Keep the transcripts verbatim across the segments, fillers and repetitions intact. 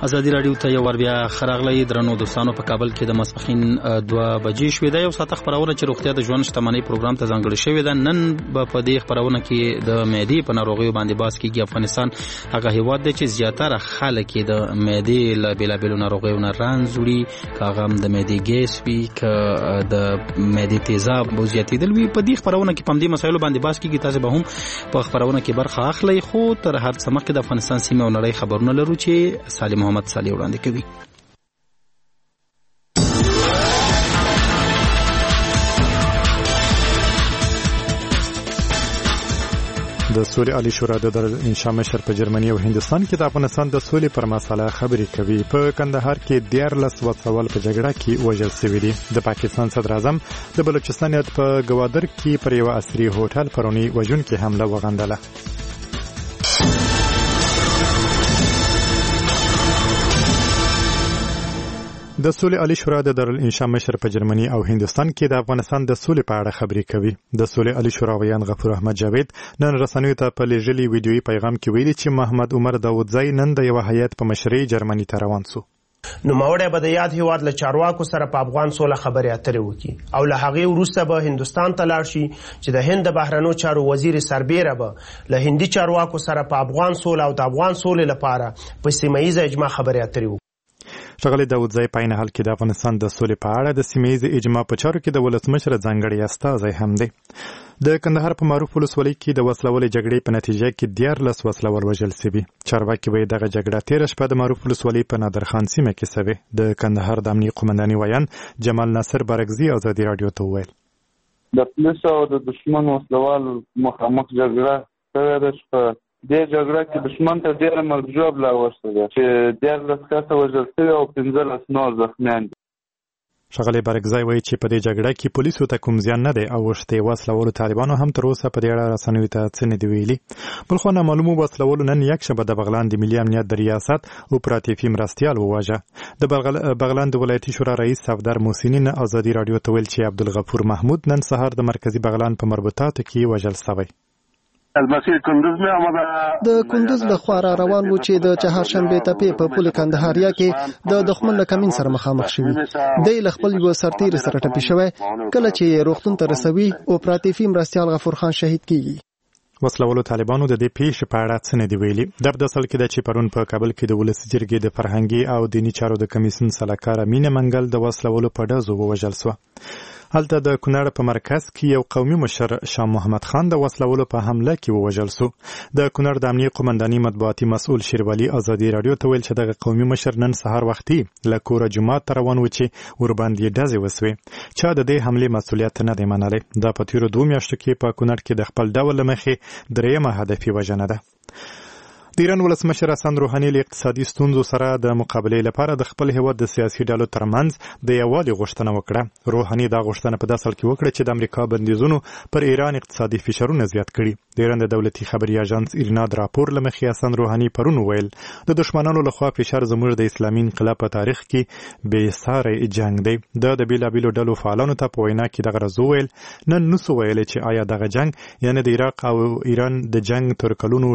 ازادي رادیو ته یو ور بیا خراغلی درنو دوستانو په کابل کې د ماسپښین دوه بجې شوې ده. یو ساعت خبرونه چې روغتیا د ژوند شتمنۍ پروګرام ته ځانګړې شوې ده. نن په دې خبرونه کې د معدې په ناروغیو باندې باس کېږي. افغانستان هغه هیواد دی چې زیاتره خلک د معدې له بېلابېلو ناروغیو نه رنځ وړي، که هغه هم د معدې ګیس وي، که د معدې تیزاب زیاتېدل وي. په دې خبرونه کې په همدې مسایلو باندې باس کېږي. تاسو به هم په خبرونه کې برخه اخلئ. خو تر هر څه مخکې د افغانستان سیمې او نړۍ خبرونه لرو چې سالم محمد صالح وړاندې کوي. د سولې عالی شورا د دارالانشا مشر په جرمني او هندستان کې د افغانستان د سولې پر مسله خبرې کوي. په کندهار کې دیارلس وسوال په جګړه کې وژل شوي دي. د پاکستان صدر اعظم د بلوچستان ایالت په ګوادر کې پر یو عصري هوټل پرونی وژونکې حمله وغندله. د سولې عالی شورا د دارالانشا مشر په جرمني او هندستان کې د افغانستان د سولې په اړه خبرې کوي. د سولې عالی شورا ویان غفور احمد جاوید نن رسنیو ته په لېږلي ویډیويي پیغام کې ویلي چې محمد عمر داودزی نن د یو هیات په مشرۍ جرمني ته روان سو. نوموړی به د یاد هیواد له چارواکو سره په افغان سوله خبرې اترې وکړي او له هغې وروسته به هندوستان ته لاړ شي چې د هند د بهرنیو چارو وزیر سربیره به له هندي چارواکو سره په افغان سوله او د افغان سولې لپاره په سیمه ییزه اجماع خبرې اترې وکړي. ښاغلی داودزی په عین حال کې د افغانستان د سولې په اړه د سیمه ییزې اجماع په چارو کې د ولسمشر ځانګړی استازی هم دی. د کندهار په معروف ولسوالۍ کې د وسلوالې جګړې په نتیجه کې دیارلس وسلوال وژل شوي. چارواکي وایي دغه جګړه تېره شپه د معروف ولسوالۍ په نادرخان سیمه کې شوې. د کندهار د امنیې قومنداني ویان جمال ناصر بارګزي ازادي راډیو ته وویل د پولیسو او د دښمن وسلوال مخامخ جګړه شوې ده چې دې جګړه کې دښمن ته ډېره مرګ ژوبله اوښتې ده چې دیارلس کسه وژل شوي او پنځلس نور زخمیان دي. ښاغلی بارګزی وایي چې په دې جګړه کې پولیسو ته کوم زیان نه دی اوښتی. وسلوالو طالبانو هم تر اوسه په دې اړه رسنیو ته څه نه دي ویلي. بل خوا نامعلومو وسلوالو نن یکشنبه د بغلان د ملي امنیت د ریاست اپراتیفي مرستیال وواژه. د بغلان د ولایتي شورا رئیس صفدر محسنین ازادي راډیو ته ویل چې عبدالغفور محمود نن سهار د مرکزي بغلان په مربوطاتو کې وژل شوی. د کندوز له خوا را روان و چې د چهارشنبې تپې په پل کندهاریا کې د دښمن له کمین سره مخامخ شوي. دی له خپل یوه سرتیري سره ټپي شوی. کله چې روغتون ته رسوي اپراتیفي مرستیال غفور خان شهید کیږي. وسلوالو طالبانو د دې پیښې په اړه څه نه دي ویلي. دا په اصل کې ده چې پرون په کابل کې د ولسي جرګې د فرهنګي او دیني چارو د کمیسیون سلاکاره مینه منګل د وسلوالو په ډزو ووژل شوه. هلته د کونړ په مرکز کې یو قومي مشر شاه محمد خان د وسلوالو په حمله کې ووژل شو. د کونړ د امنیې قومنداني مطبوعاتي مسؤل شیروالي ازادي راډیو ته ویل چې دغه قومي مشر نن سهار وختي له کوره جومات ته روان و چې ورباندې ډزې وسوې. چا د دې حملې مسؤلیت نه دی منلی. دا په تېرو دوو میاشتو کې په کونړ کې د خپل ډول له مخې درېیمه هدفي وژنه ده. د ایران ولسمشر حسن روحاني له اقتصادي ستونزو سره د مقابلې لپاره د خپل هیواد د سیاسي ډلو ترمنځ د یووالي غوښتنه وکړه. روحاني دا غوښتنه په داسې حال کې وکړه چې د امریکا بندیزونو پر ایران اقتصادي فشارونه زیات کړي. د ایران د دولتي خبري اژانس ایرنا د راپور له مخې حسن روحاني پرون وویل د دښمنانو لخوا فشار زموږ د اسلامي انقلاب په تاریخ کې بې ساري جنگ دی. د د بېلابېلو ډلو فعالانو ته په وینا کې دغه راز وویل نن نسو ویلی چې آیا دغه جنگ یعنی د عراق او ایران د جنگ تر کلونو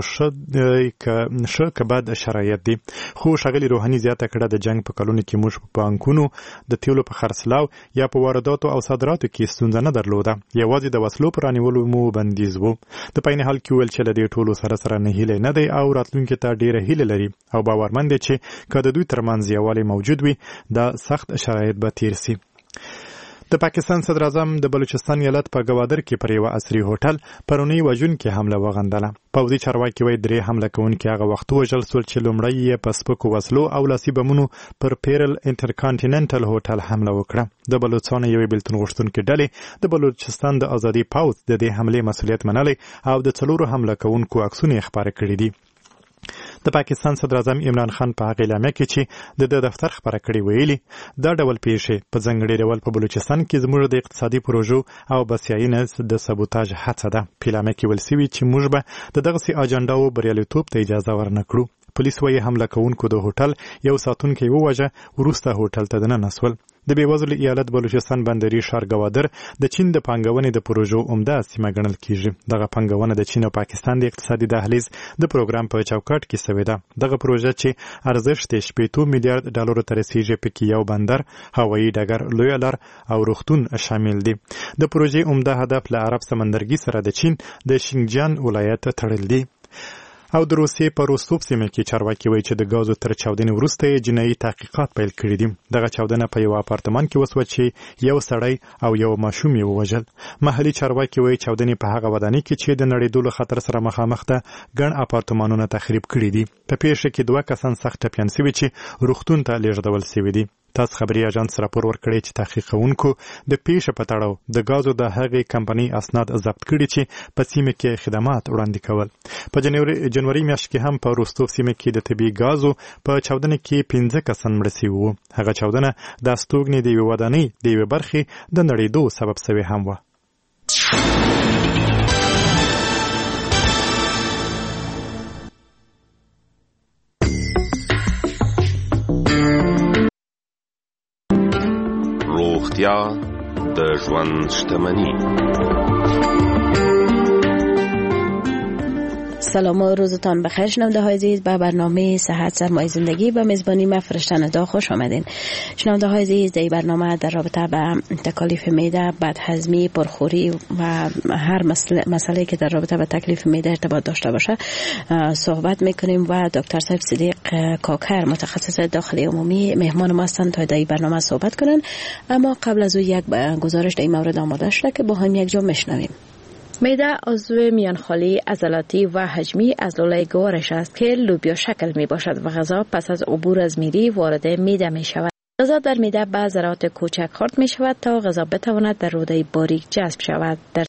ښه که بد شرایط دي. خو ښاغلي روحاني زیاته کړه د جنگ په کلونو کې موږ په بانکونو د تیلو په خرڅلاو یا په وارداتو او صادراتو کې ستونزه نه درلوده. یوازې د وسلو پر رانیولو مو بندیز و. د په عین حال کې ویل چې له دې ټولو سره سره نه هیله نه دی او راتلونکي ته ډیره هیله لري او باورمند دی چې که د دوی ترمنځ یووالی موجود وي دا سخت شرایط به تیر سي. د پاکستان صدر اعظم د بلوچستان ایالت په ګوادر کې پر یو عصري هوټل پرونی وژونکې حمله وغندله. پوځي چارواکي وایي درې حمله کوونکي هغه وخت وژل شول چې لومړی یې په سپکو وسلو او لاسي بمونو پر پیرل انټرکانټیننټل هوټل حمله وکړه. د بلوچستان یوې بېلتون غوښتونکې ډلې د بلوچستان د ازادي پوځ د دې حملې مسؤلیت منلی او د څلورو حمله کوونکو عکسونه یې خپاره کړي دي. د پاکستان صدر اعظم عمران خان په هغه اعلامیه کې چې د د دفتر خبره کړې ویلي دا ډول پیښې په ځانګړي ډول په بلوچستان کې زموږ د اقتصادي پروژو او بسیاینې د سبوتاژ هڅه ده. په اعلامیه کې ویل شوي چې موږ به د دغسې اجنډاو بریالیتوب ته اجازه ورنکړو. پولیس وايي حمله کوونکو د هوټل یو ساتونکی وواژه، وروسته هوټل ته دننه سول. د بیوزلو ایالت بلوچستان بندري ښار ګوادر د چین د پانګونې د پروژو عمده سیمه ګڼل کیږي. دغه پانګونه د چین او پاکستان د اقتصادي دهلیز د پروګرام په چوکاټ کې شوې ده. دغه پروژه چې ارزښت یې شپږ میلیارډ ډالرو ته رسیږي، پکې یو بندر، هوایي ډګر، لویه لار او روغتون شامل دي. د پروژې عمده هدف له عرب سمندرګي سره د چین د شینجیان ولایت تړل دي. او د روسیې په روستوف سیمه کې چارواکي وایي چې د غازو تر چاودنې وروسته یې جنایي تحقیقات پیل کړي دي. دغه چاودنه په یو اپارتمان کې وسوه چې یو سړی او یو ماشوم یې ووژل. محلي چارواکي وایي چاودنې په هغه ودانۍ کې چې د نړېدلو خطر سره مخامخ ده ګڼ اپارتمانونه تخریب کړي دي. په پیښه کې دوه کسان سخت ټپیان شوي چې روغتون ته لیږدول شوي دي. تاسو خبري اژانس راپور ورکړی چې تحقیق کوونکو د پیښې په تړاو د غازو د هغې کمپنۍ اسناد ضبط کړي چې په سیمه کې خدمات وړاندې کول. په جنوري میاشت کې هم په روستوف سیمه کې د طبي غازو په چاودنه کې پنځه کسان مړه شوي وو. هغه چاودنه د استوګنې د یوې ودانۍ د یوې برخې د نړېدو سبب شوې هم وه. روغتیا د ژوند شتمني. سلام و روزتان بخیر شنونده های عزیز، به برنامه صحت سرمایه زندگی به میزبانی من فرشته ندا خوش آمدین. شنونده های عزیز، در برنامه در رابطه با تکالیف معده، بدهضمی، پرخوری و هر مسئله, مسئله که در رابطه با تکلیف معده ارتباط داشته باشه صحبت میکنیم و دکتر صاحب صدیق کاکر متخصص داخلی عمومی مهمان ما هستند تا در برنامه صحبت کنن. اما قبل از او یک گزارش در این مورد آماده شده که با هم یک جا میشنویم. معده عضو میانخالی عضلاتی و حجمی از لوله گوارش است که لوبیا شکل می باشد و غذا پس از عبور از میری وارد معده می شود. غذا در معده به ذرات کوچک خرد می شود تا غذا بتواند در روده باریک جذب شود. در